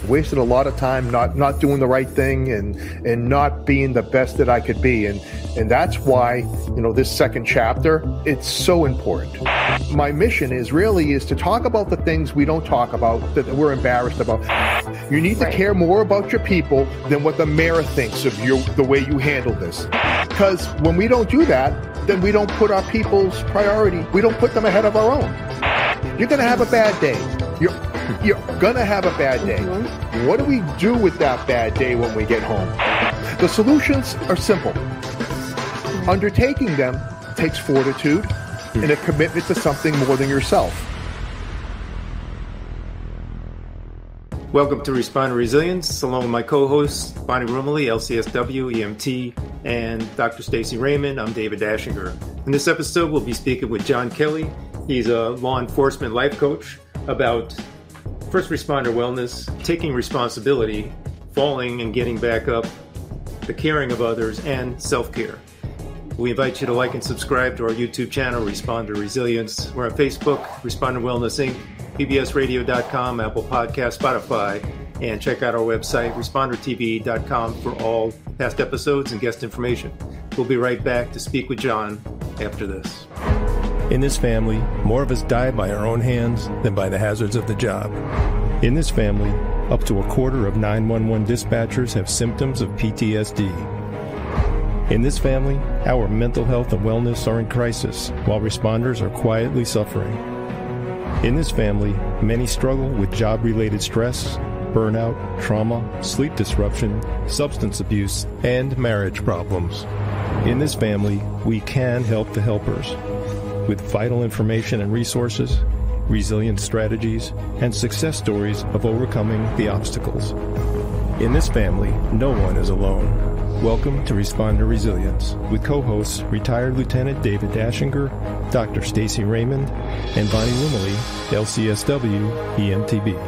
wasted a lot of time not doing the right thing and not being the best that I could be. And that's why, this second chapter, it's so important. My mission is to talk about the things we don't talk about, that we're embarrassed about. You need to care more about your people than what the mayor thinks of you, the way you handle this. Because when we don't do that, then we don't put our people's priority. We don't put them ahead of our own. You're going to have a bad day. You're going to have a bad day. Mm-hmm. What do we do with that bad day when we get home? The solutions are simple. Undertaking them takes fortitude and a commitment to something more than yourself. Welcome to Responder Resilience, along with my co-hosts, Bonnie Rumley, LCSW, EMT, and Dr. Stacy Raymond. I'm David Dashinger. In this episode, we'll be speaking with John Kelly. He's a law enforcement life coach about first responder wellness, taking responsibility, falling and getting back up, the caring of others, and self-care. We invite you to like and subscribe to our YouTube channel, Responder Resilience. We're on Facebook, Responder Wellness Inc., PBSradio.com, Apple Podcasts, Spotify, and check out our website, ResponderTV.com, for all past episodes and guest information. We'll be right back to speak with John after this. In this family, more of us die by our own hands than by the hazards of the job. In this family, up to a quarter of 911 dispatchers have symptoms of PTSD. In this family, our mental health and wellness are in crisis, while responders are quietly suffering. In this family, many struggle with job-related stress, burnout, trauma, sleep disruption, substance abuse, and marriage problems. In this family, we can help the helpers with vital information and resources, resilience strategies, and success stories of overcoming the obstacles. In this family, no one is alone. Welcome to Responder Resilience with co-hosts retired Lieutenant David Dashinger, Dr. Stacy Raymond, and Bonnie Rumley, LCSW, EMTB.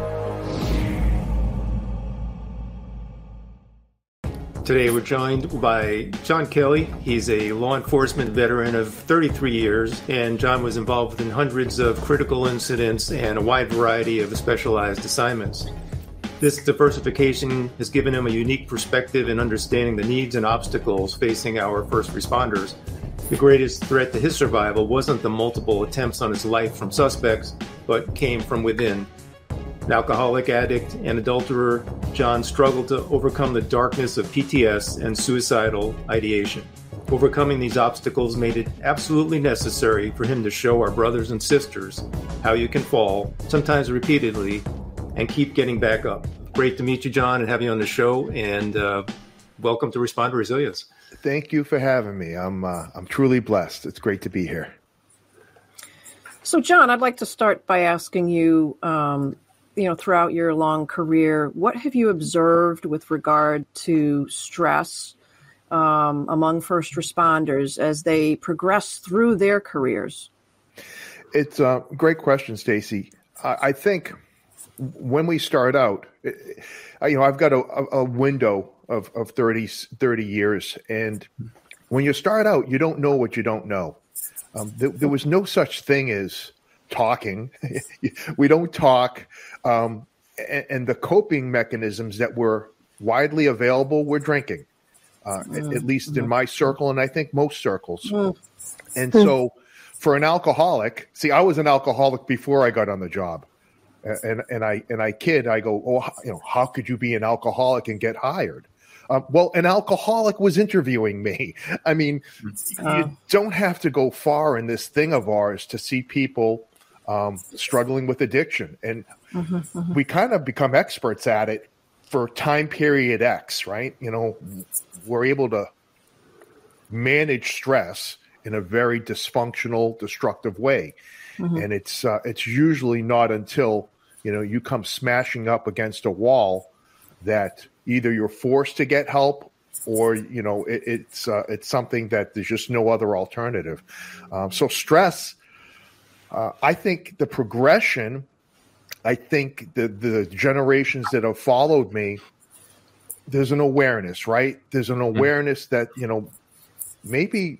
Today we're joined by John Kelly. He's a law enforcement veteran of 33 years, and John was involved in hundreds of critical incidents and a wide variety of specialized assignments. This diversification has given him a unique perspective in understanding the needs and obstacles facing our first responders. The greatest threat to his survival wasn't the multiple attempts on his life from suspects, but came from within. An alcoholic addict and adulterer, John struggled to overcome the darkness of PTS and suicidal ideation. Overcoming these obstacles made it absolutely necessary for him to show our brothers and sisters how you can fall, sometimes repeatedly, and keep getting back up. Great to meet you, John, and have you on the show, and welcome to Responder Resilience. Thank you for having me. I'm truly blessed. It's great to be here. So, John, I'd like to start by asking you, throughout your long career, what have you observed with regard to stress among first responders as they progress through their careers? It's a great question, Stacy. I think when we start out, I've got a window of 30 years, and when you start out, you don't know what you don't know. There was no such thing as talking. We don't talk. And the coping mechanisms that were widely available were drinking, at least in my circle, and I think most circles. And so for an alcoholic, I was an alcoholic before I got on the job. And I kid, I go, how could you be an alcoholic and get hired? Well, an alcoholic was interviewing me. I mean, you don't have to go far in this thing of ours to see people struggling with addiction. And we kind of become experts at it for time period X, right? We're able to manage stress in a very dysfunctional, destructive way. And it's usually not until, you come smashing up against a wall that either you're forced to get help or, it's something that there's just no other alternative. So stress, I think the progression, the generations that have followed me, there's an awareness, right? There's an awareness that, maybe,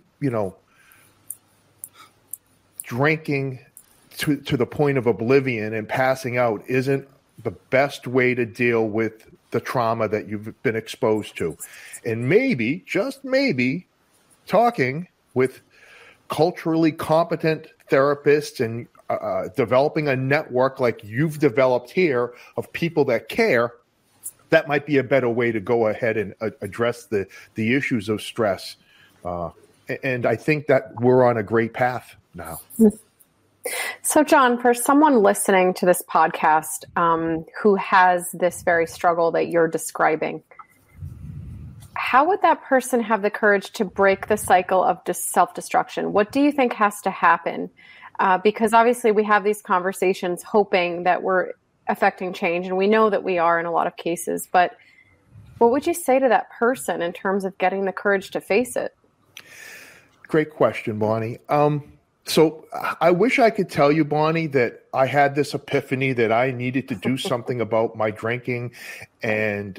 drinking to the point of oblivion and passing out isn't the best way to deal with the trauma that you've been exposed to. And maybe, just maybe, talking with culturally competent therapists and developing a network like you've developed here of people that care, that might be a better way to go ahead and address the issues of stress. And I think that we're on a great path now. So, John, for someone listening to this podcast who has this very struggle that you're describing, how would that person have the courage to break the cycle of self-destruction? What do you think has to happen? Because obviously we have these conversations hoping that we're affecting change, and we know that we are in a lot of cases. But what would you say to that person in terms of getting the courage to face it? Great question, Bonnie. So I wish I could tell you, Bonnie, that I had this epiphany that I needed to do something about my drinking, and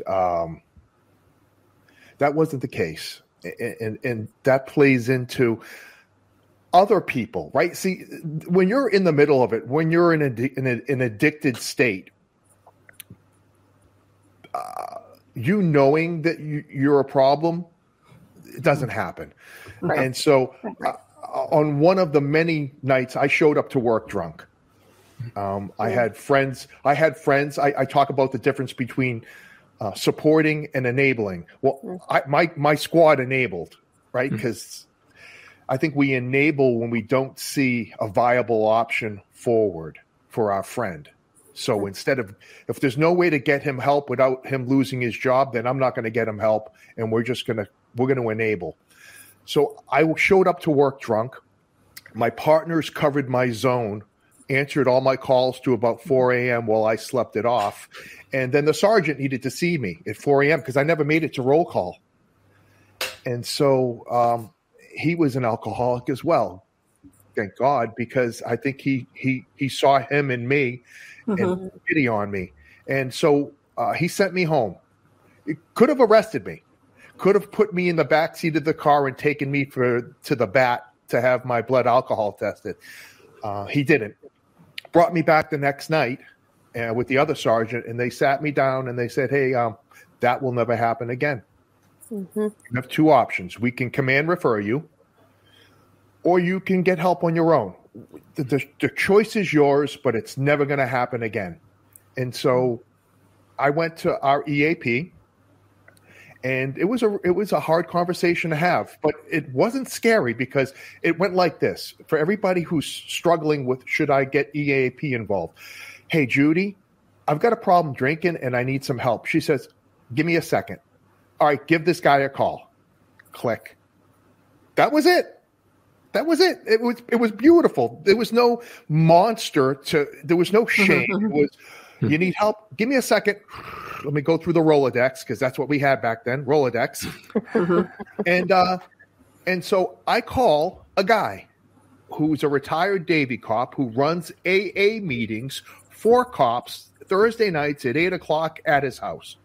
that wasn't the case. And that plays into other people, right? See, when you're in the middle of it, when you're in an addicted state, you knowing that you're a problem, it doesn't happen. Right. And so on one of the many nights, I showed up to work drunk. I had friends. I talk about the difference between supporting and enabling. Well, my squad enabled, right? Because I think we enable when we don't see a viable option forward for our friend. So instead of, if there's no way to get him help without him losing his job, then I'm not going to get him help, and we're going to enable. So I showed up to work drunk. My partners covered my zone, answered all my calls to about 4 a.m. while I slept it off. And then the sergeant needed to see me at 4 a.m. because I never made it to roll call. And so he was an alcoholic as well, thank God, because I think he saw him in me and pity on me. And so he sent me home. He could have arrested me, could have put me in the backseat of the car and taken me to the BAT to have my blood alcohol tested. He didn't. Brought me back the next night with the other sergeant, and they sat me down and they said, hey, that will never happen again. You have two options. We can command refer you, or you can get help on your own. The choice is yours, but it's never going to happen again. And so I went to our EAP, and it was a hard conversation to have, but it wasn't scary because it went like this. For everybody who's struggling with, should I get EAP involved? Hey, Judy, I've got a problem drinking and I need some help. She says, give me a second. All right, give this guy a call. Click. That was it. It was beautiful. There was no monster there was no shame. It was, you need help? Give me a second. Let me go through the Rolodex, because that's what we had back then, Rolodex. And so I call a guy who's a retired Davy cop who runs AA meetings for cops Thursday nights at 8 o'clock at his house.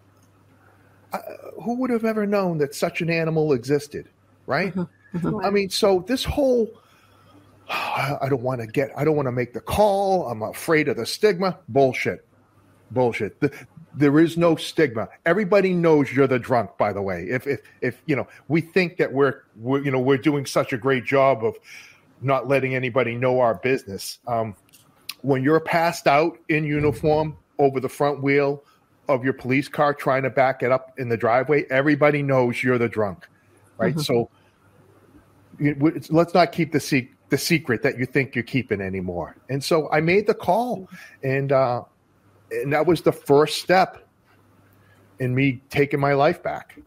Who would have ever known that such an animal existed, right? I mean, so this whole, I don't want to make the call. I'm afraid of the stigma. Bullshit. There is no stigma. Everybody knows you're the drunk, by the way. If we think that we're doing such a great job of not letting anybody know our business. When you're passed out in uniform over the front wheel of your police car trying to back it up in the driveway, everybody knows you're the drunk, right? So let's not keep the secret that you think you're keeping anymore. And so I made the call, and that was the first step in me taking my life back.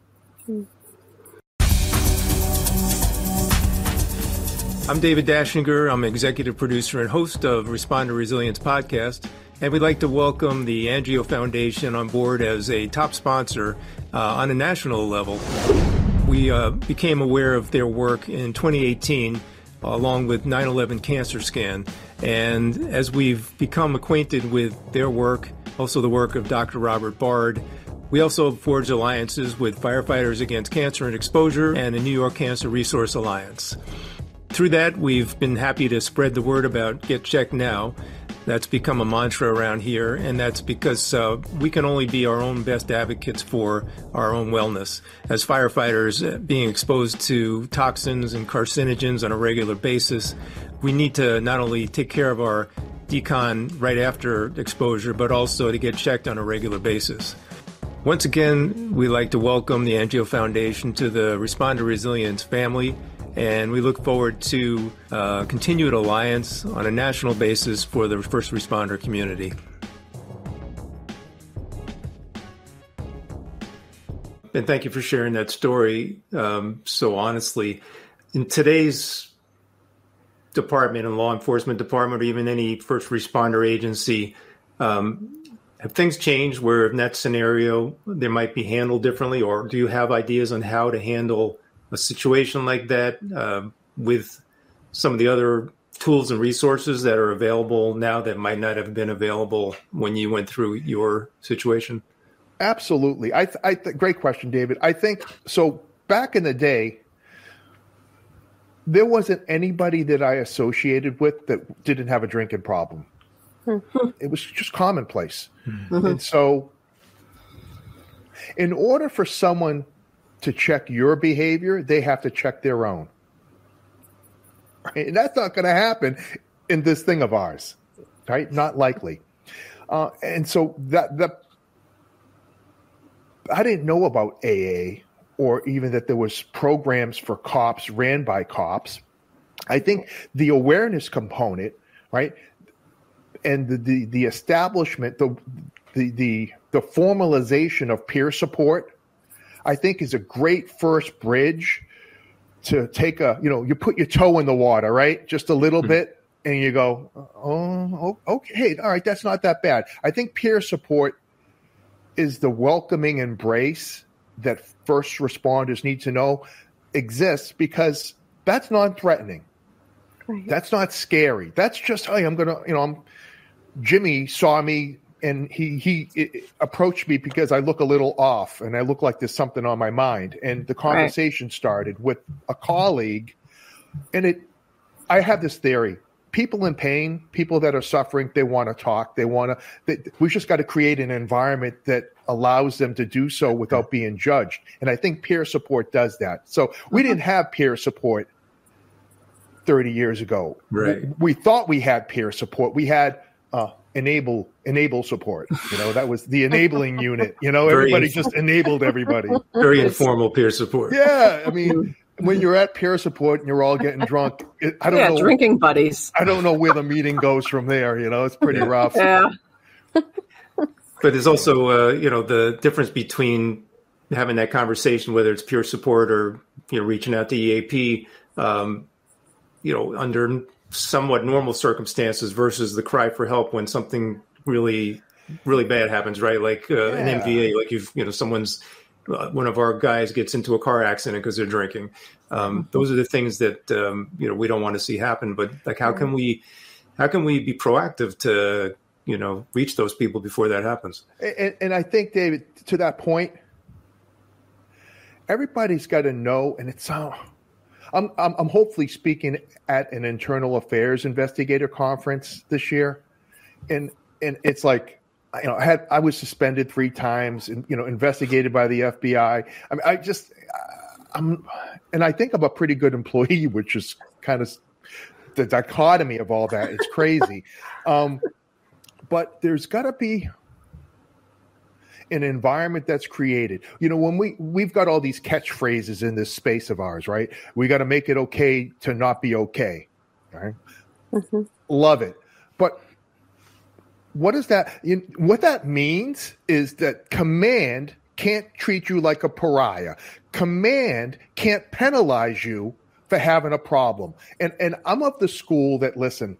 I'm David Dashinger. I'm executive producer and host of Responder Resilience podcast, and we'd like to welcome the Angio Foundation on board as a top sponsor on a national level. We became aware of their work in 2018 along with 9/11 Cancer Scan, and as we've become acquainted with their work, also the work of Dr. Robert Bard, we also forged alliances with Firefighters Against Cancer and Exposure and the New York Cancer Resource Alliance. Through that, we've been happy to spread the word about Get Checked Now, That's become a mantra around here, and that's because we can only be our own best advocates for our own wellness. As firefighters, being exposed to toxins and carcinogens on a regular basis, we need to not only take care of our decon right after exposure, but also to get checked on a regular basis. Once again, we'd like to welcome the Angio Foundation to the Responder Resilience family, and we look forward to continued alliance on a national basis for the first responder community. And thank you for sharing that story so honestly. In today's department and law enforcement department, or even any first responder agency, have things changed where in that scenario they might be handled differently, or do you have ideas on how to handle a situation like that with some of the other tools and resources that are available now that might not have been available when you went through your situation? Absolutely. Great question, David. I think so. Back in the day, there wasn't anybody that I associated with that didn't have a drinking problem. Mm-hmm. It was just commonplace. Mm-hmm. And so in order for someone to check your behavior, they have to check their own. And that's not going to happen in this thing of ours, right? Not likely. And so that I didn't know about AA or even that there was programs for cops ran by cops. I think the awareness component, right, and the establishment, the formalization of peer support, I think is a great first bridge to take you put your toe in the water, right? Just a little bit, and you go, oh, okay, all right, that's not that bad. I think peer support is the welcoming embrace that first responders need to know exists, because that's non-threatening. Right. That's not scary. That's just, hey, Jimmy saw me and he approached me because I look a little off and I look like there's something on my mind. And the conversation started with a colleague. And I have this theory. People in pain, people that are suffering, they want to talk. We just got to create an environment that allows them to do so without being judged. And I think peer support does that. So we didn't have peer support 30 years ago. Right. We thought we had peer support. We had enable support. That was the enabling unit. Everybody just enabled everybody. Very informal peer support. Yeah. I mean, when you're at peer support and you're all getting drunk, I don't know. Drinking buddies. I don't know where the meeting goes from there. It's pretty rough. Yeah. But there's also, the difference between having that conversation, whether it's peer support or, reaching out to EAP, under somewhat normal circumstances versus the cry for help when something really, really bad happens, right? Like an MVA, like someone's, one of our guys gets into a car accident because they're drinking. Those are the things that, we don't want to see happen. But like, how can we be proactive to, reach those people before that happens? And I think, David, to that point, everybody's got to know, and it's I'm hopefully speaking at an internal affairs investigator conference this year, and it's like, I was suspended 3 times, and investigated by the FBI. I mean, I think I'm a pretty good employee, which is kind of the dichotomy of all that. It's crazy, but there's got to be an environment that's created. When we've got all these catchphrases in this space of ours, right? We got to make it okay to not be okay. Right? Mm-hmm. Love it. But what that means is that command can't treat you like a pariah. Command can't penalize you for having a problem. And I'm of the school that, listen,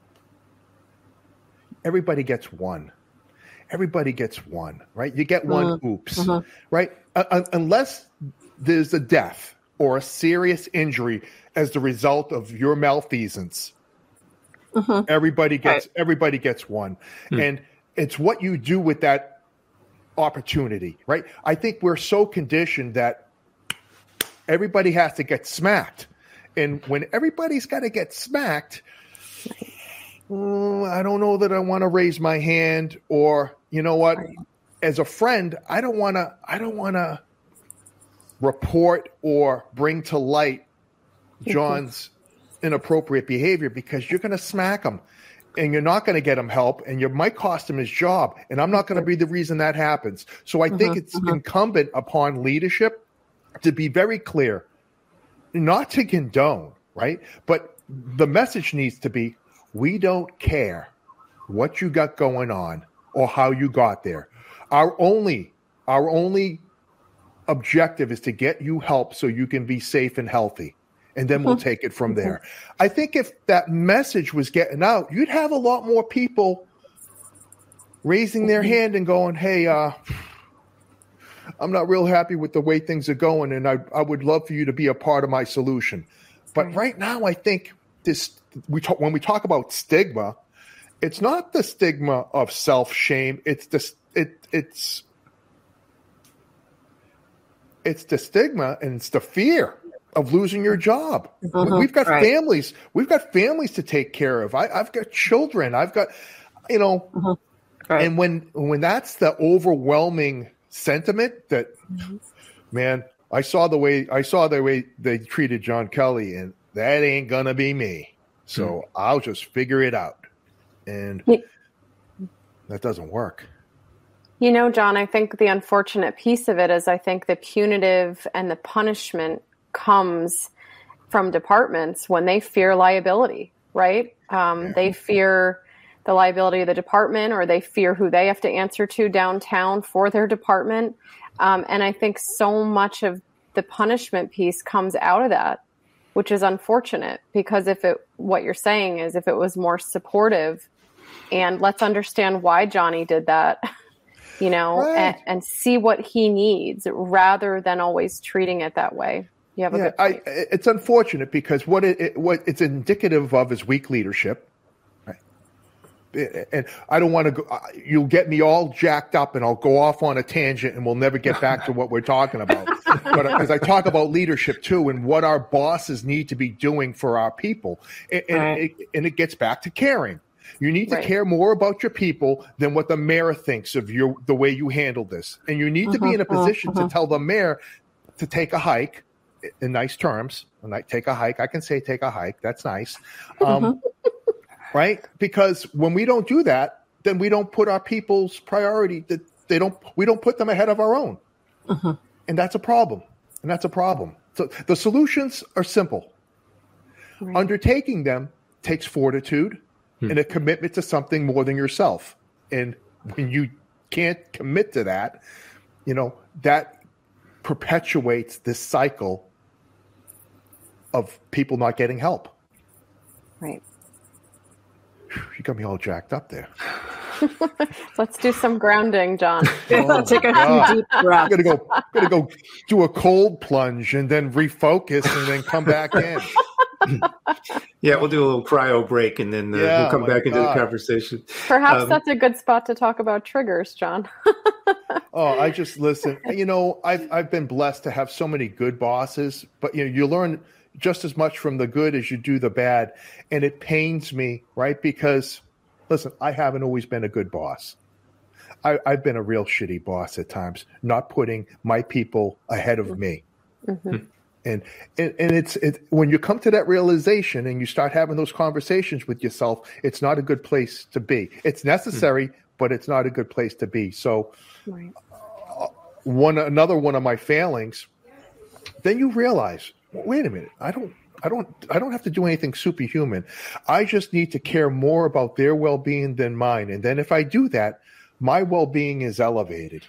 everybody gets one. Everybody gets one, right? You get one, oops, right? Unless there's a death or a serious injury as the result of your malfeasance, everybody gets one. And it's what you do with that opportunity, right? I think we're so conditioned that everybody has to get smacked. And when everybody's got to get smacked, I don't know that I want to raise my hand, or you know what, Right. as a friend, I don't want to report or bring to light John's inappropriate behavior, because you're going to smack him and you're not going to get him help, and you might cost him his job. And I'm not going to be the reason that happens. So I think it's incumbent upon leadership to be very clear, not to condone, right? But the message needs to be, we don't care what you got going on or how you got there. Our only objective is to get you help so you can be safe and healthy. And then we'll take it from there. I think if that message was getting out, you'd have a lot more people raising their hand and going, hey, I'm not real happy with the way things are going, and I would love for you to be a part of my solution. But right now, I think when we talk about stigma, it's not the stigma of self-shame. It's the stigma, and it's the fear of losing your job. We've got families. We've got families to take care of. I've got children. I've got, and when that's the overwhelming sentiment that, man, I saw the way they treated John Kelly, and that ain't gonna be me. So I'll just figure it out, and that doesn't work. John, I think the unfortunate piece of it is I think the punitive and the punishment comes from departments when they fear liability, right? They fear the liability of the department, or they fear who they have to answer to downtown for their department. And I think so much of the punishment piece comes out of that, which is unfortunate, because what you're saying is if it was more supportive and let's understand why Johnny did that, and see what he needs rather than always treating it that way. You have a good point. It's unfortunate because what it's indicative of is weak leadership. Right? And I don't want to go, you'll get me all jacked up and I'll go off on a tangent and we'll never get back to what we're talking about. But as I talk about leadership too, and what our bosses need to be doing for our people, and it gets back to caring. You need to care more about your people than what the mayor thinks of the way you handle this. And you need to be in a position to tell the mayor to take a hike in nice terms. When I take a hike, I can say take a hike. That's nice. Right? Because when we don't do that, then we don't put our people's priority. We don't put them ahead of our own. And that's a problem. So the solutions are simple. Right. Undertaking them takes fortitude and a commitment to something more than yourself. And when you can't commit to that, that perpetuates this cycle of people not getting help. Right. You got me all jacked up there. Let's do some grounding, John. Take a deep breath. I'm gonna go do a cold plunge and then refocus and then come back in. Yeah, we'll do a little cryo break and then we'll come back into the conversation. Perhaps that's a good spot to talk about triggers, John. I just listen. I've been blessed to have so many good bosses, but you learn just as much from the good as you do the bad, and it pains me, right? Because listen, I haven't always been a good boss. I've been a real shitty boss at times, not putting my people ahead of me. And it's when you come to that realization and you start having those conversations with yourself, it's not a good place to be. It's necessary, but it's not a good place to be. So another one of my failings, then you realize, wait a minute, I don't have to do anything superhuman. I just need to care more about their well-being than mine. And then if I do that, my well-being is elevated.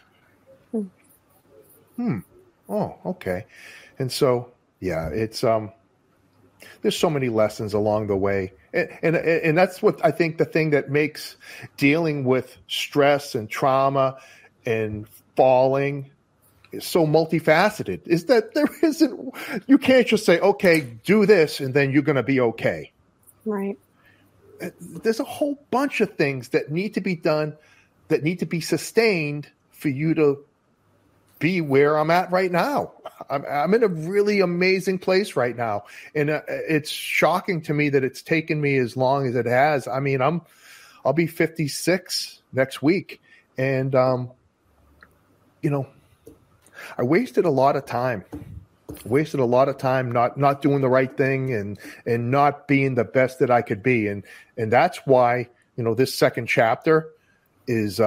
Oh, okay. And so, it's there's so many lessons along the way. And that's what I think the thing that makes dealing with stress and trauma and falling is so multifaceted, is that you can't just say, okay, do this, and then you're going to be okay. Right. There's a whole bunch of things that need to be done, that need to be sustained for you to be where I'm at right now. I'm in a really amazing place right now. And it's shocking to me that it's taken me as long as it has. I mean, I'll be 56 next week. And, you know, I wasted a lot of time. Not doing the right thing and not being the best that I could be. And that's why, you know, this second chapter is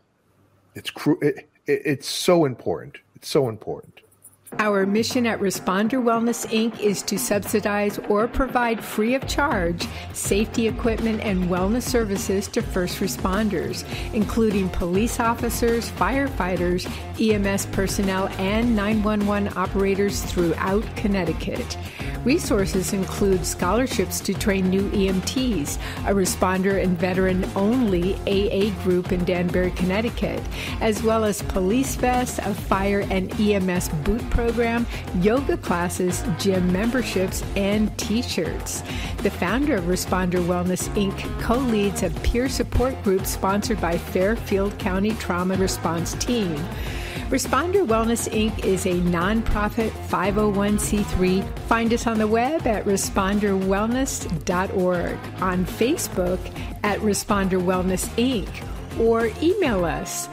it's so important. It's so important. Our mission at Responder Wellness, Inc. is to subsidize or provide free of charge safety equipment and wellness services to first responders, including police officers, firefighters, EMS personnel, and 911 operators throughout Connecticut. Resources include scholarships to train new EMTs, a responder and veteran-only AA group in Danbury, Connecticut, as well as police vests, a fire and EMS boot program, yoga classes, gym memberships, and T-shirts. The founder of Responder Wellness, Inc. co-leads a peer support group sponsored by Fairfield County Trauma Response Team. Responder Wellness, Inc. is a nonprofit 501c3. Find us on the web at responderwellness.org, on Facebook at Responder Wellness, Inc., or email us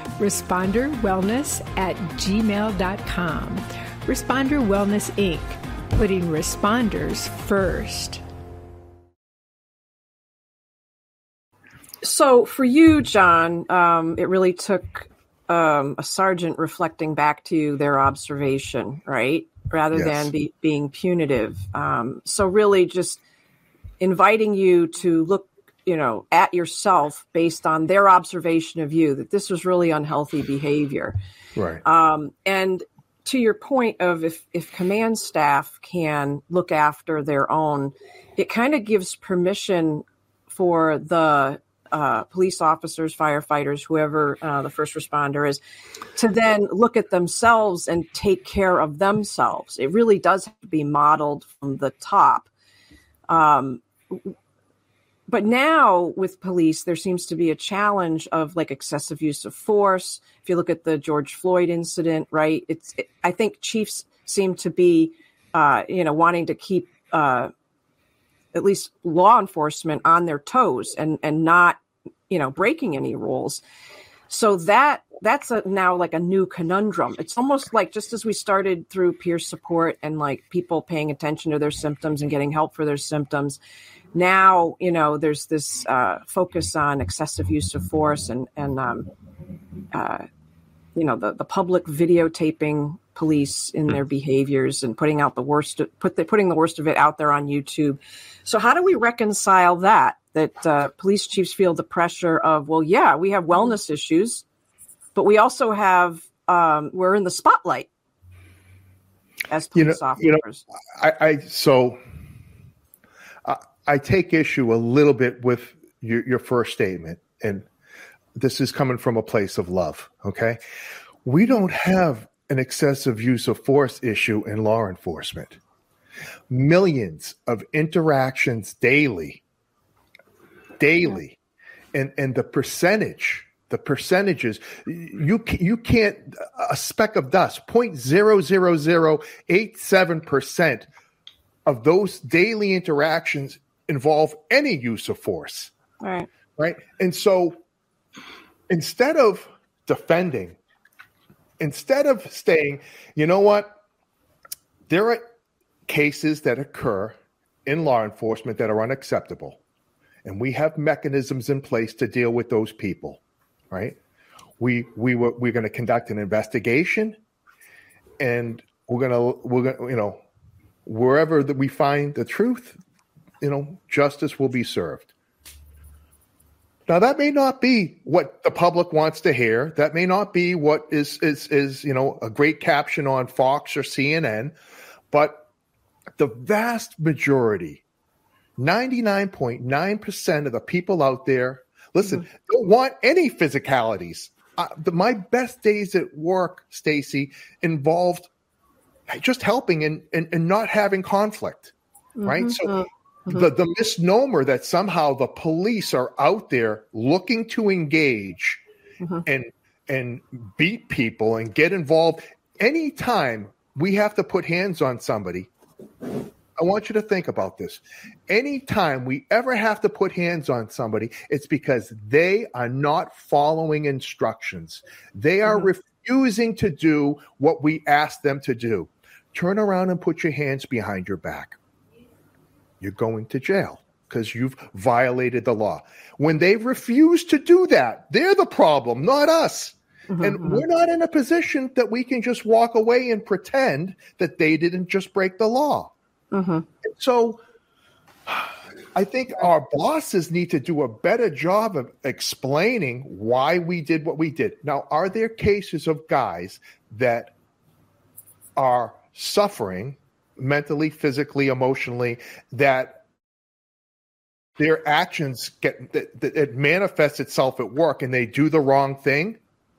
responderwellness@gmail.com. Responder Wellness, Inc., putting responders first. So for you, John, it really took a sergeant reflecting back to their observation, right? Rather than being punitive. So really just inviting you to look, you know, at yourself based on their observation of you, that this was really unhealthy behavior. Right. And to your point of if command staff can look after their own, it kind of gives permission for the police officers, firefighters, whoever the first responder is, to then look at themselves and take care of themselves. It really does have to be modeled from the top. But now with police, there seems to be a challenge of like excessive use of force. If you look at the George Floyd incident, right? I think chiefs seem to be, wanting to keep at least law enforcement on their toes and not, breaking any rules. So that's now like a new conundrum. It's almost like just as we started through peer support and like people paying attention to their symptoms and getting help for their symptoms. Now, there's this focus on excessive use of force and the public videotaping police in their behaviors and putting the worst of it out there on YouTube. So how do we reconcile that police chiefs feel the pressure of, well, yeah, we have wellness issues, but we also have, we're in the spotlight as police officers. I take issue a little bit with your first statement, and this is coming from a place of love, okay? We don't have an excessive use of force issue in law enforcement. Millions of interactions daily, and the percentages, you can't, a speck of dust, 0.00087% of those daily interactions involve any use of force. Right. And so instead of defending, instead of saying, you know what, there are cases that occur in law enforcement that are unacceptable, and we have mechanisms in place to deal with those people, right? We're going to conduct an investigation, and we're going wherever that we find the truth, justice will be served. Now, that may not be what the public wants to hear. That may not be what is a great caption on Fox or CNN, but the vast majority, 99.9% of the people out there, listen, don't want any physicalities. My best days at work, Stacy, involved just helping and not having conflict, right? So the misnomer that somehow the police are out there looking to engage and beat people and get involved, anytime we have to put hands on somebody, I want you to think about this. Anytime we ever have to put hands on somebody, it's because they are not following instructions. They are refusing to do what we ask them to do. Turn around and put your hands behind your back. You're going to jail because you've violated the law. When they refuse to do that, they're the problem, not us. And we're not in a position that we can just walk away and pretend that they didn't just break the law. So I think our bosses need to do a better job of explaining why we did what we did. Now, are there cases of guys that are suffering mentally, physically, emotionally, that their actions that it manifests itself at work and they do the wrong thing?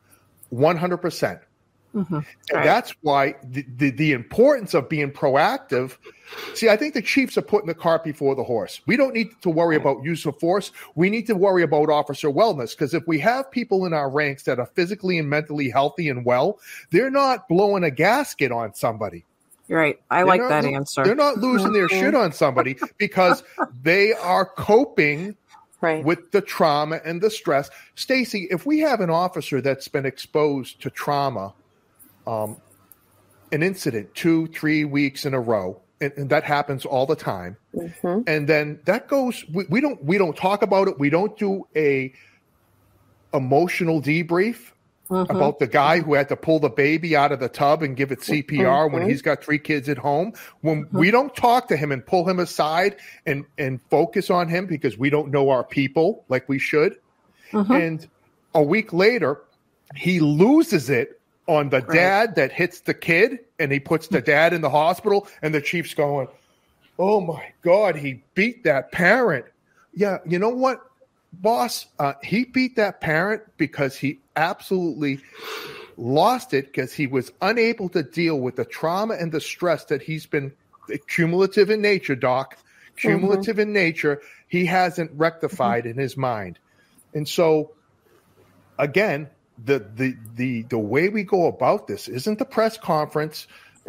100%. And that's why the importance of being proactive. See, I think the Chiefs are putting the cart before the horse. We don't need to worry about use of force. We need to worry about officer wellness, because if we have people in our ranks that are physically and mentally healthy and well, they're not blowing a gasket on somebody. Right. I like that answer. They're not losing their shit on somebody because they are coping with the trauma and the stress. Stacy, if we have an officer that's been exposed to trauma, an incident 2-3 weeks in a row, and that happens all the time, and then that goes. We don't talk about it. We don't do a emotional debrief about the guy who had to pull the baby out of the tub and give it CPR when he's got 3 kids at home. When we don't talk to him and pull him aside and focus on him because we don't know our people like we should. And a week later, he loses it on the dad that hits the kid, and he puts the dad in the hospital, and the Chief's going, oh my God, he beat that parent. Yeah, you know what, boss? He beat that parent because he absolutely lost it because he was unable to deal with the trauma and the stress that he's been cumulative in nature, Doc. Cumulative in nature, he hasn't rectified in his mind. And so, again, the way we go about this isn't the press conference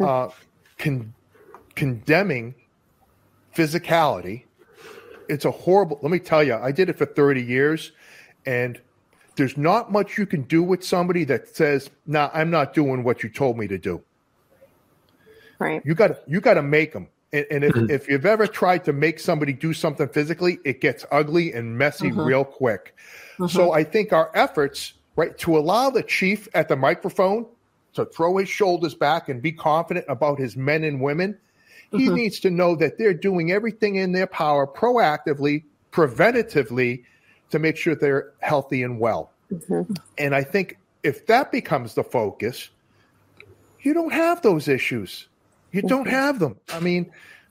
condemning physicality. It's a horrible. Let me tell you, I did it for 30 years, and there's not much you can do with somebody that says, "Nah, I'm not doing what you told me to do." Right. You got to make them. And if you've ever tried to make somebody do something physically, it gets ugly and messy real quick. So I think our efforts, right, to allow the chief at the microphone to throw his shoulders back and be confident about his men and women, he needs to know that they're doing everything in their power proactively, preventatively, to make sure they're healthy and well. And I think if that becomes the focus, you don't have those issues. You don't have them. I mean,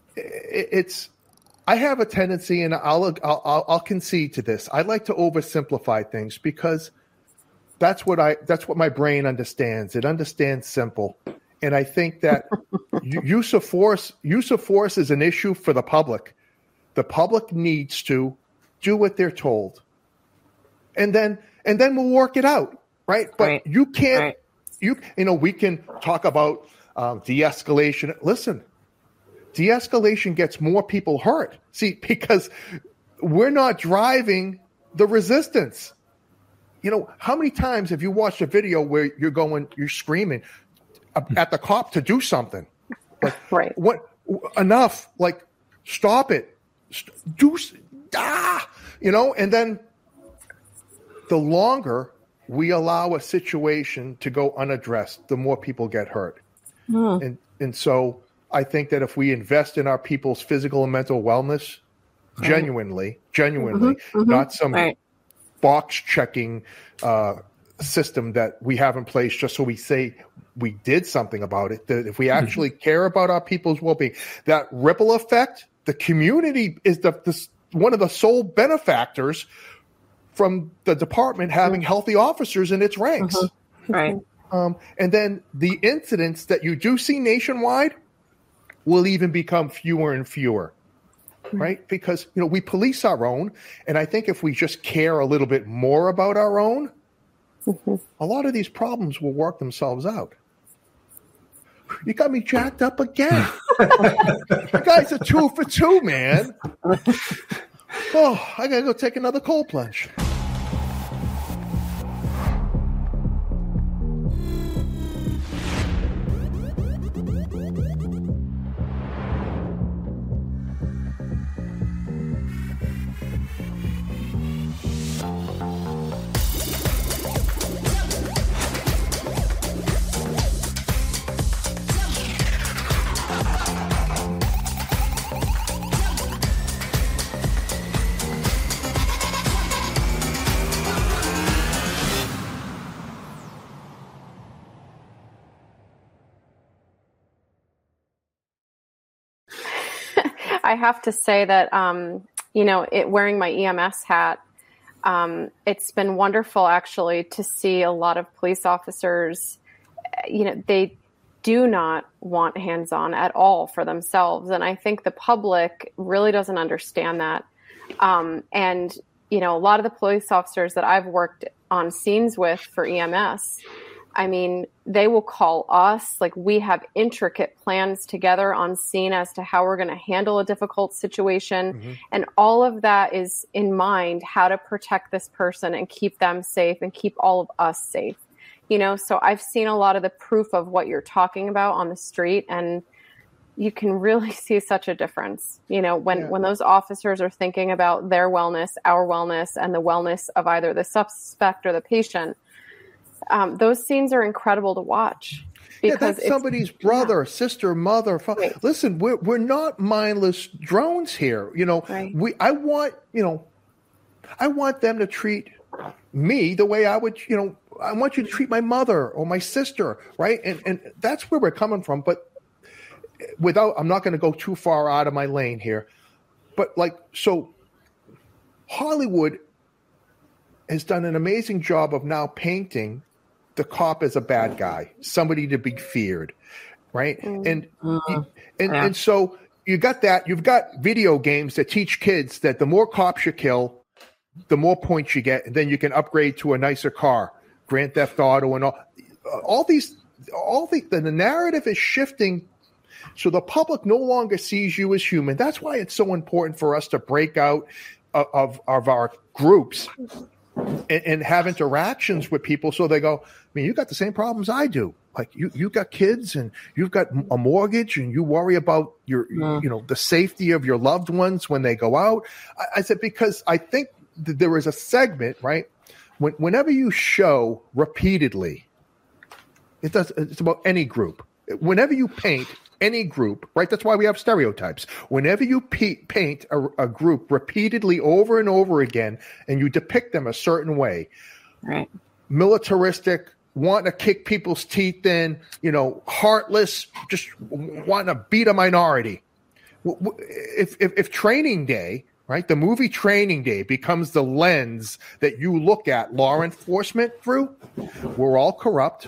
I have a tendency, and I'll concede to this. I like to oversimplify things because that's what my brain understands. It understands simple. And I think that use of force is an issue for the public. The public needs to do what they're told. And then we'll work it out, right? But you can't we can talk about de-escalation. Listen, de-escalation gets more people hurt. See, because we're not driving the resistance. You know, how many times have you watched a video where you're screaming at the cop to do something? Like, what? Enough. Like, stop it. And then the longer we allow a situation to go unaddressed, the more people get hurt. And so I think that if we invest in our people's physical and mental wellness, genuinely, not some box checking system that we have in place just so we say we did something about it, that if we actually care about our people's well-being, that ripple effect, the community is one of the sole benefactors from the department having healthy officers in its ranks. Right. And then the incidents that you do see nationwide will even become fewer and fewer, right? Because, we police our own. And I think if we just care a little bit more about our own, a lot of these problems will work themselves out. You got me jacked up again. You guys are 2 for 2, man. Oh, I gotta go take another cold plunge. I have to say that, wearing my EMS hat, it's been wonderful actually to see a lot of police officers, they do not want hands-on at all for themselves. And I think the public really doesn't understand that. And a lot of the police officers that I've worked on scenes with for EMS, I mean, they will call us, like we have intricate plans together on scene as to how we're going to handle a difficult situation. Mm-hmm. And all of that is in mind, how to protect this person and keep them safe and keep all of us safe. So I've seen a lot of the proof of what you're talking about on the street, and you can really see such a difference, when those officers are thinking about their wellness, our wellness, and the wellness of either the suspect or the patient. Those scenes are incredible to watch. Because that's somebody's brother, sister, mother, father. Right. Listen, we're not mindless drones here. Right. I want them to treat me the way I would, I want you to treat my mother or my sister, right? And that's where we're coming from. But I'm not going to go too far out of my lane here. But so Hollywood has done an amazing job of now painting the cop as a bad guy, somebody to be feared, right? Mm. And so you got that. You've got video games that teach kids that the more cops you kill, the more points you get, and then you can upgrade to a nicer car, Grand Theft Auto, and all the narrative is shifting, so the public no longer sees you as human. That's why it's so important for us to break out of our groups and have interactions with people, so they go, you got the same problems I do. Like you got kids and you've got a mortgage and you worry about your, the safety of your loved ones when they go out. I said, because I think that there is a segment, right? Whenever you show repeatedly, it's about any group. Whenever you paint any group, right? That's why we have stereotypes. Whenever you paint a group repeatedly over and over again, and you depict them a certain way, right? Militaristic, wanting to kick people's teeth in, heartless, just wanting to beat a minority. If Training Day, right, the movie Training Day becomes the lens that you look at law enforcement through, we're all corrupt.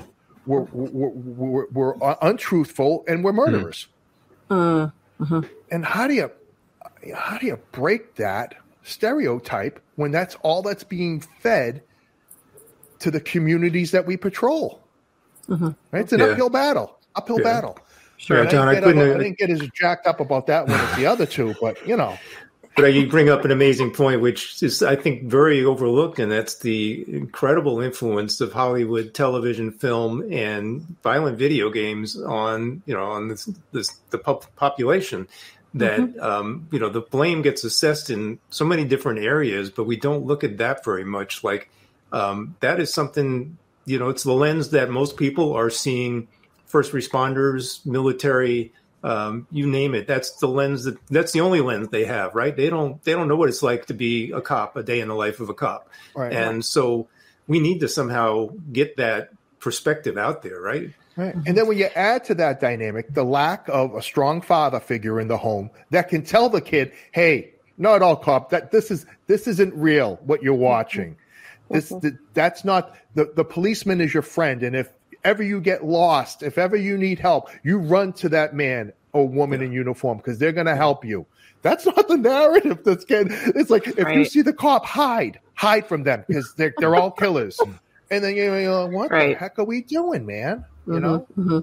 We're untruthful, and we're murderers. Mm-hmm. And how do you break that stereotype when that's all that's being fed to the communities that we patrol? Mm-hmm. Right? It's an uphill battle. Sure, John. I didn't get as jacked up about that one as the other two, but But you bring up an amazing point, which is, I think, very overlooked, and that's the incredible influence of Hollywood television, film, and violent video games on the population. That the blame gets assessed in so many different areas, but we don't look at that very much. That is something, it's the lens that most people are seeing first responders, military. You name it. That's the lens that's the only lens they have, right? They don't know what it's like to be a cop, a day in the life of a cop. Right, and so we need to somehow get that perspective out there, right? Right. And then when you add to that dynamic, the lack of a strong father figure in the home that can tell the kid, hey, not all cop, this isn't real what you're watching. That's not the policeman is your friend. And if ever you get lost, if ever you need help, you run to that man or woman in uniform because they're going to help you. That's not the narrative that's getting. It's like if you see the cop, hide from them because they're all killers. And then you're what the heck are we doing, man? Mm-hmm.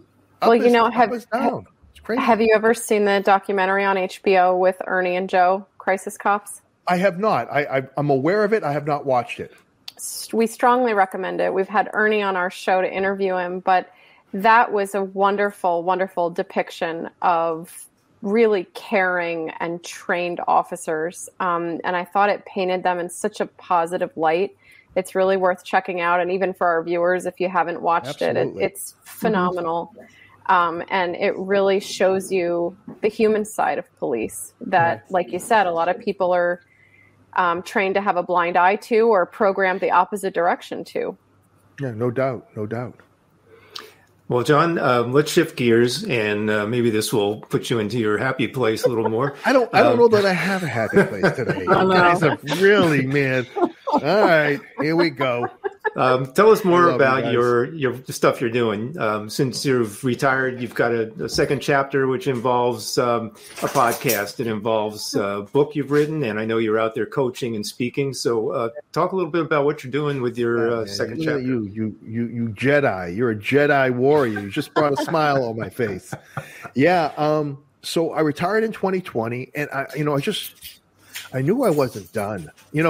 Well, you know, up is down. It's crazy. Have you ever seen the documentary on HBO with Ernie and Joe, Crisis Cops? I have not. I'm aware of it. I have not watched it. We strongly recommend it. We've had Ernie on our show to interview him, but that was a wonderful, wonderful depiction of really caring and trained officers. And I thought it painted them in such a positive light. It's really worth checking out. And even for our viewers, if you haven't watched it's phenomenal. And it really shows you the human side of police that, like you said, a lot of people are trained to have a blind eye to or programmed the opposite direction to. Yeah, no doubt. No doubt. Well, John, let's shift gears, and maybe this will put you into your happy place a little more. I don't know that I have a happy place today. You guys are really, man. All right, here we go. Tell us more about your stuff you're doing. Since you've retired, you've got a second chapter, which involves a podcast. It involves a book you've written, and I know you're out there coaching and speaking. So talk a little bit about what you're doing with your second chapter. You Jedi. You're a Jedi warrior. You just brought a smile on my face. Yeah. So I retired in 2020, and I knew I wasn't done.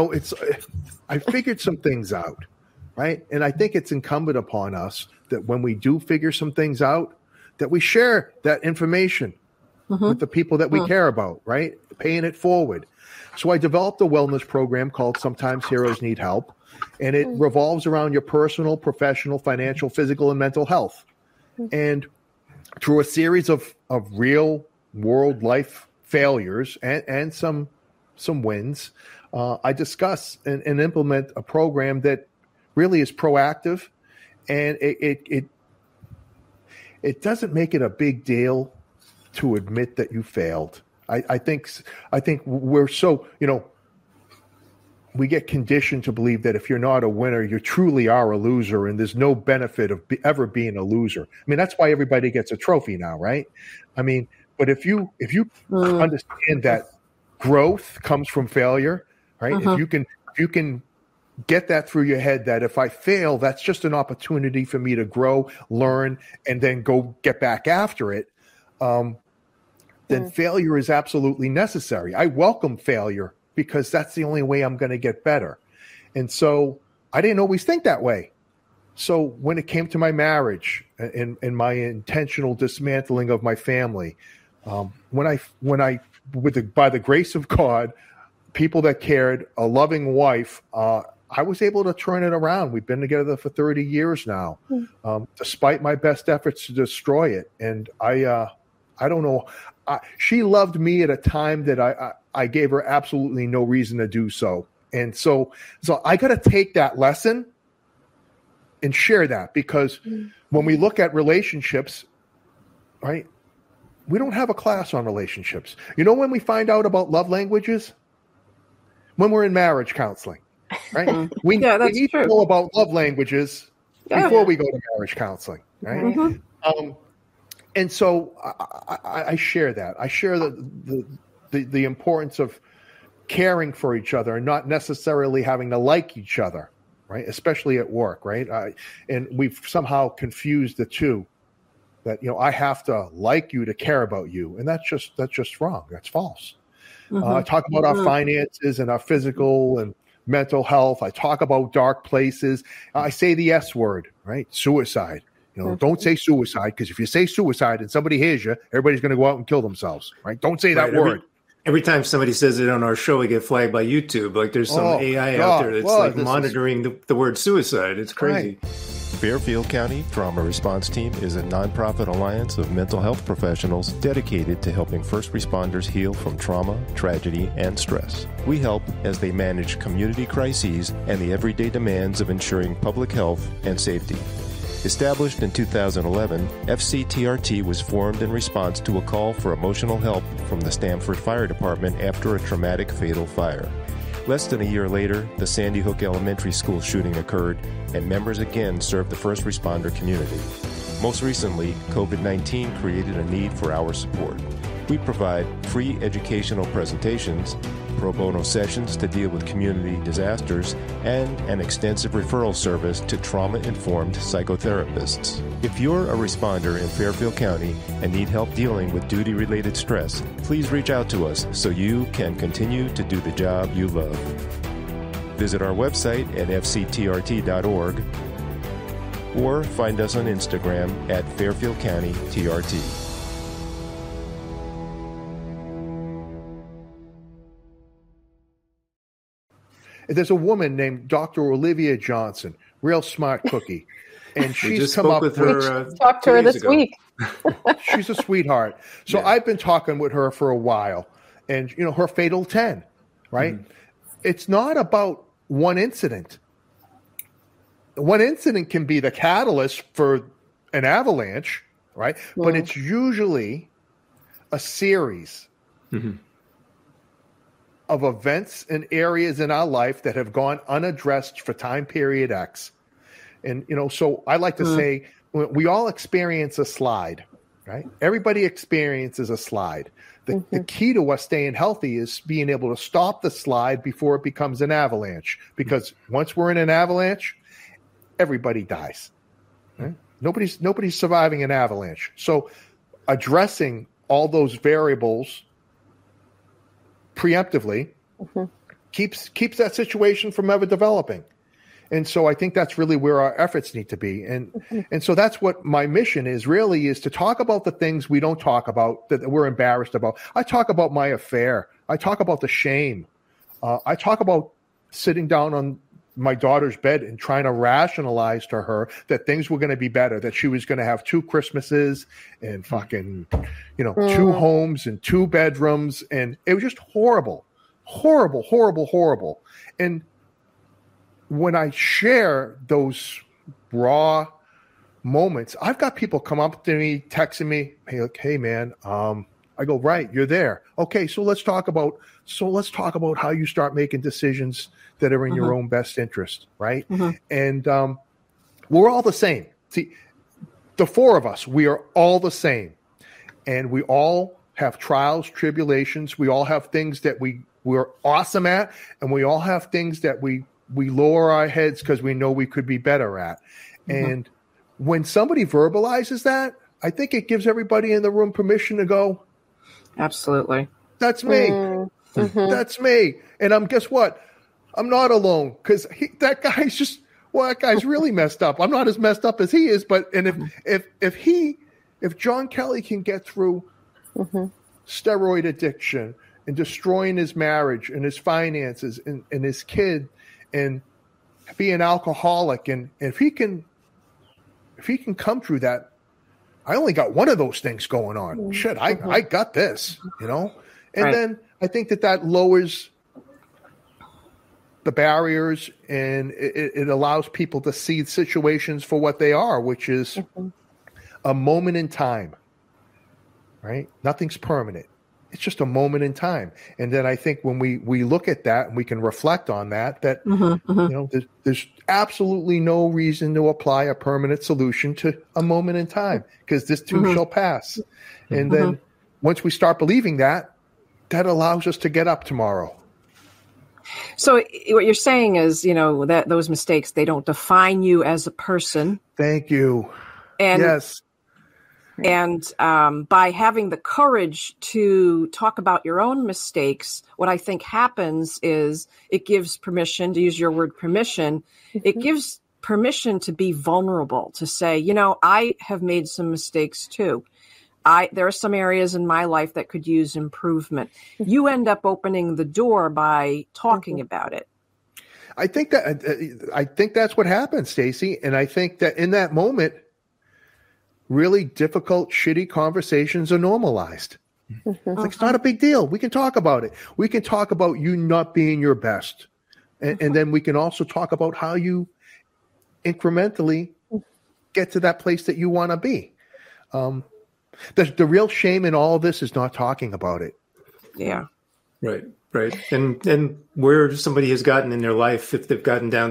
I figured some things out. Right. And I think it's incumbent upon us that when we do figure some things out, that we share that information with the people that we care about. Right. Paying it forward. So I developed a wellness program called Sometimes Heroes Need Help. And it revolves around your personal, professional, financial, physical, and mental health. And through a series of real world life failures and some wins, I discuss and implement a program that really is proactive, and it doesn't make it a big deal to admit that you failed. I think we're so, we get conditioned to believe that if you're not a winner, you truly are a loser, and there's no benefit of ever being a loser. I mean, that's why everybody gets a trophy now, right? I mean, but if you understand that growth comes from failure, right? If you can get that through your head that if I fail, that's just an opportunity for me to grow, learn, and then go get back after it, then failure is absolutely necessary. I welcome failure because that's the only way I'm going to get better. And so I didn't always think that way. So when it came to my marriage and my intentional dismantling of my family, by the grace of God, people that cared, a loving wife, I was able to turn it around. We've been together for 30 years now, despite my best efforts to destroy it. And I don't know. She loved me at a time that I gave her absolutely no reason to do so. And so I got to take that lesson and share that, because when we look at relationships, right, we don't have a class on relationships. When we find out about love languages? When we're in marriage counseling. Right? We need to know about love languages before we go to marriage counseling, right? And so I share that. I share the importance of caring for each other and not necessarily having to like each other, right? Especially at work, right? And we've somehow confused the two. That I have to like you to care about you, and that's just wrong. That's false. I talk about our finances and our physical and mental health. I talk about dark places. I say the S word, right? Suicide. Don't say suicide, because if you say suicide and somebody hears you, everybody's going to go out and kill themselves, right? Don't say that word. Every time somebody says it on our show, we get flagged by YouTube. Like there's some AI out there that's monitoring the word suicide. It's crazy. Right. Fairfield County Trauma Response Team is a nonprofit alliance of mental health professionals dedicated to helping first responders heal from trauma, tragedy, and stress. We help as they manage community crises and the everyday demands of ensuring public health and safety. Established in 2011, FCTRT was formed in response to a call for emotional help from the Stamford Fire Department after a traumatic fatal fire. Less than a year later, the Sandy Hook Elementary School shooting occurred, and members again served the first responder community. Most recently, COVID-19 created a need for our support. We provide free educational presentations, pro bono sessions to deal with community disasters, and an extensive referral service to trauma-informed psychotherapists. If you're a responder in Fairfield County and need help dealing with duty-related stress, please reach out to us so you can continue to do the job you love. Visit our website at fctrt.org or find us on Instagram at Fairfield County TRT. There's a woman named Dr. Olivia Johnson, real smart cookie. And she's come up with her. Talked to her this week. She's a sweetheart. So yeah. I've been talking with her for a while. And, her Fatal 10, right? Mm-hmm. It's not about one incident. One incident can be the catalyst for an avalanche, right? Mm-hmm. But it's usually a series of events and areas in our life that have gone unaddressed for time period X. And, so I like to say we all experience a slide, right? Everybody experiences a slide. The key to us staying healthy is being able to stop the slide before it becomes an avalanche. Because once we're in an avalanche, everybody dies. Right? Nobody's surviving an avalanche. So addressing all those variables preemptively keeps that situation from ever developing. And so I think that's really where our efforts need to be. And so that's what my mission is to talk about the things we don't talk about, that we're embarrassed about. I talk about my affair. I talk about the shame. I talk about sitting down on my daughter's bed and trying to rationalize to her that things were going to be better, that she was going to have 2 Christmases and fucking, 2 homes and 2 bedrooms. And it was just horrible, horrible, horrible, horrible. And when I share those raw moments, I've got people come up to me, texting me, hey man, I go, right, you're there. Okay, so let's talk about how you start making decisions that are in your own best interest, right? And we're all the same. See, the 4 of us, we are all the same. And we all have trials, tribulations. We all have things that we're awesome at, and we all have things that we lower our heads because we know we could be better at. And when somebody verbalizes that, I think it gives everybody in the room permission to go, absolutely. That's me. That's me. And guess what? I'm not alone, because that guy's really messed up. I'm not as messed up as he is, but if John Kelly can get through steroid addiction and destroying his marriage and his finances and his kid and be an alcoholic, and if he can come through that, I only got one of those things going on. Shit, I got this, And then I think that lowers the barriers, and it allows people to see situations for what they are, which is a moment in time, right? Nothing's permanent. It's just a moment in time. And then I think when we look at that and we can reflect on that there's absolutely no reason to apply a permanent solution to a moment in time, because this too shall pass. And then once we start believing that allows us to get up tomorrow. So what you're saying is, that those mistakes, they don't define you as a person. Thank you. And yes. And by having the courage to talk about your own mistakes, what I think happens is it gives permission, to use your word permission, it gives permission to be vulnerable, to say, I have made some mistakes too. There are some areas in my life that could use improvement. You end up opening the door by talking about it. I think that's what happens, Stacey. And I think that in that moment, really difficult, shitty conversations are normalized. It's not a big deal. We can talk about it. We can talk about you not being your best. And then we can also talk about how you incrementally get to that place that you want to be. The real shame in all of this is not talking about it. Yeah. Right. And where somebody has gotten in their life, if they've gotten down to that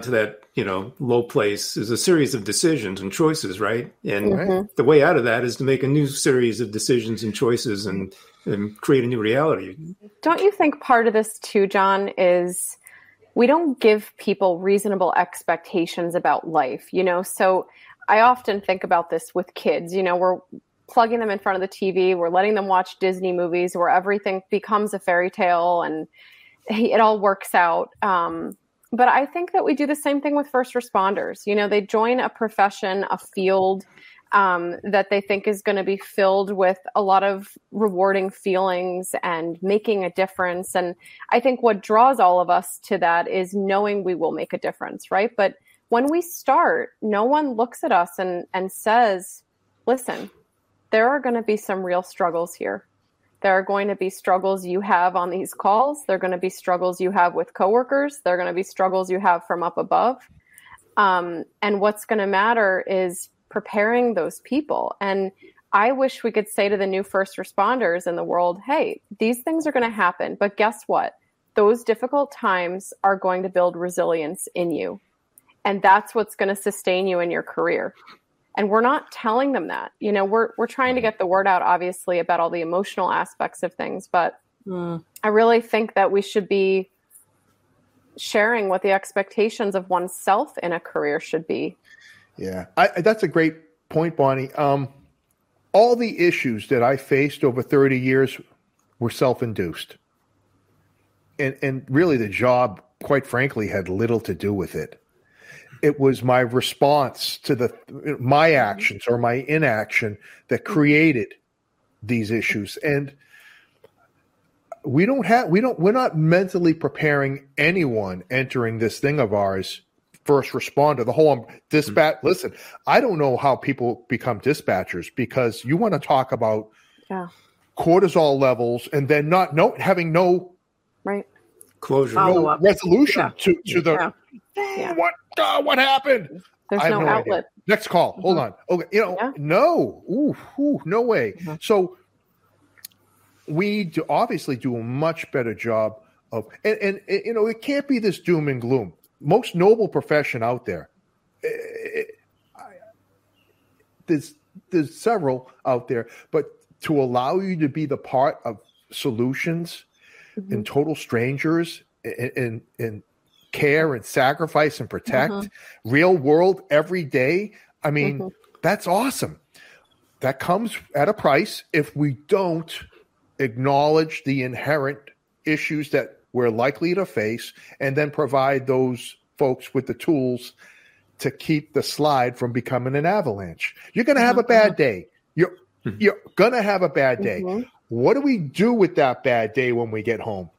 low place is a series of decisions and choices, right? And the way out of that is to make a new series of decisions and choices and create a new reality. Don't you think part of this too, John, is we don't give people reasonable expectations about life, So I often think about this with kids, we're plugging them in front of the TV, we're letting them watch Disney movies where everything becomes a fairy tale and it all works out. But I think that we do the same thing with first responders. They join a profession, a field that they think is going to be filled with a lot of rewarding feelings and making a difference. And I think what draws all of us to that is knowing we will make a difference, right? But when we start, no one looks at us and says, listen, there are going to be some real struggles here. There are going to be struggles you have on these calls. There are going to be struggles you have with coworkers. There are going to be struggles you have from up above. And what's going to matter is preparing those people. And I wish we could say to the new first responders in the world, hey, these things are going to happen. But guess what? Those difficult times are going to build resilience in you. And that's what's going to sustain you in your career. And we're not telling them that. We're trying to get the word out, obviously, about all the emotional aspects of things. But I really think that we should be sharing what the expectations of oneself in a career should be. Yeah, that's a great point, Bonnie. All the issues that I faced over 30 years were self-induced. And really the job, quite frankly, had little to do with it. It was my response to my actions or my inaction that created these issues. And we're not mentally preparing anyone entering this thing of ours, first responder, the whole dispatch. Listen, I don't know how people become dispatchers, because you want to talk about cortisol levels and then having no closure, no resolution to the what happened. There's no outlet. Idea. Next call. Hold on. Okay, no. No way. So we need to obviously do a much better job of, and it can't be this doom and gloom. Most noble profession out there. There's several out there, but to allow you to be the part of solutions and total strangers and care and sacrifice and protect real world every day. I mean, that's awesome. That comes at a price if we don't acknowledge the inherent issues that we're likely to face and then provide those folks with the tools to keep the slide from becoming an avalanche. You're going to have a bad day. You're going to have a bad day. What do we do with that bad day when we get home?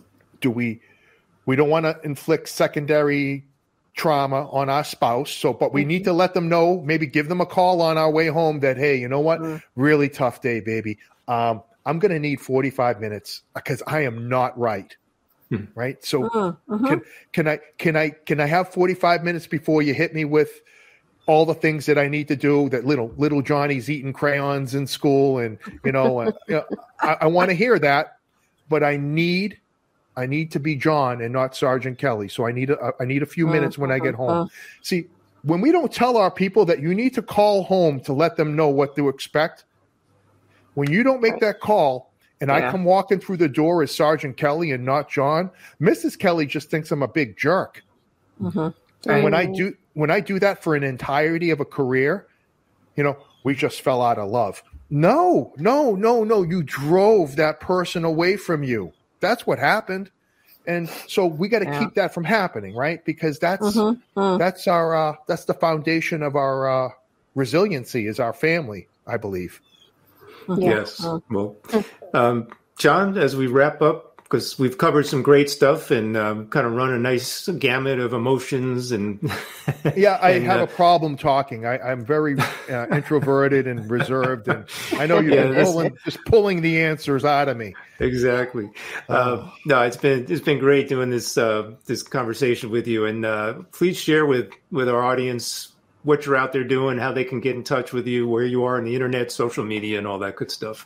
We don't want to inflict secondary trauma on our spouse. But we need to let them know, maybe give them a call on our way home that, hey, you know what? Really tough day, baby. I'm going to need 45 minutes because I am not right. Right. So can I have 45 minutes before you hit me with all the things that I need to do, that little Johnny's eating crayons in school. And, I want to hear that, but I need to be John and not Sergeant Kelly. So I need a few minutes when I get home. See, when we don't tell our people that you need to call home to let them know what to expect, when you don't make that call and I come walking through the door as Sergeant Kelly and not John, Mrs. Kelly just thinks I'm a big jerk. And when I do that for an entirety of a career, we just fell out of love. No. You drove that person away from you. That's what happened. And so we got to keep that from happening, right? Because that's our that's the foundation of our resiliency, is our family, I believe. Yes. Well, John, as we wrap up, because we've covered some great stuff and kind of run a nice gamut of emotions and I have a problem talking. I'm very introverted and reserved, and I know you've been pulling the answers out of me. Exactly. No, it's been great doing this conversation with you, and please share with our audience what you're out there doing, how they can get in touch with you, where you are on the internet, social media, and all that good stuff.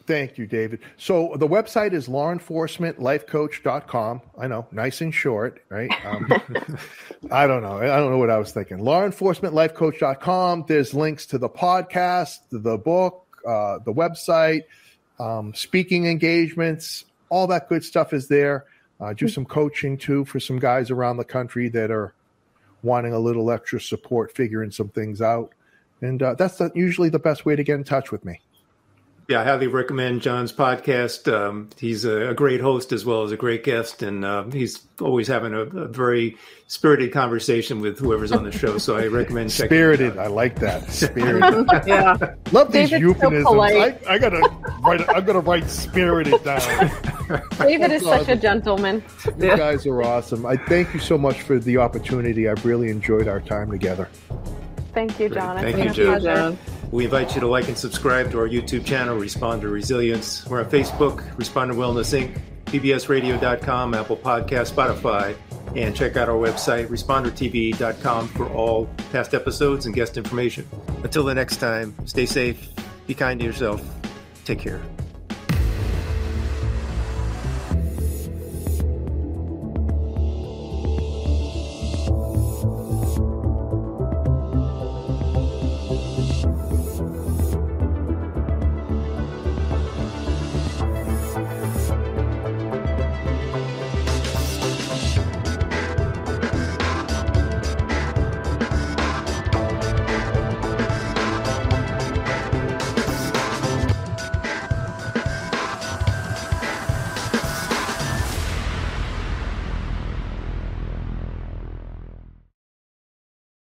Thank you, David. So the website is lawenforcementlifecoach.com. I know, nice and short, right? I don't know what I was thinking. lawenforcementlifecoach.com. There's links to the podcast, the book, the website, speaking engagements, all that good stuff is there. Do some coaching too for some guys around the country that are wanting a little extra support, figuring some things out. And that's usually the best way to get in touch with me. Yeah, I highly recommend John's podcast. He's a great host as well as a great guest, and he's always having a very spirited conversation with whoever's on the show. So I recommend checking Spirited, it out. I like that. Spirited. Yeah. Love these David's euphemisms. so polite. I gotta write spirited down. David is such a gentleman. You guys are awesome. I thank you so much for the opportunity. I've really enjoyed our time together. Thank you, John. Thank It's you, been a Joe. pleasure. We invite you to like and subscribe to our YouTube channel, Responder Resilience. We're on Facebook, Responder Wellness Inc., pbsradio.com, Apple Podcasts, Spotify, and check out our website, respondertv.com, for all past episodes and guest information. Until the next time, stay safe, be kind to yourself, take care.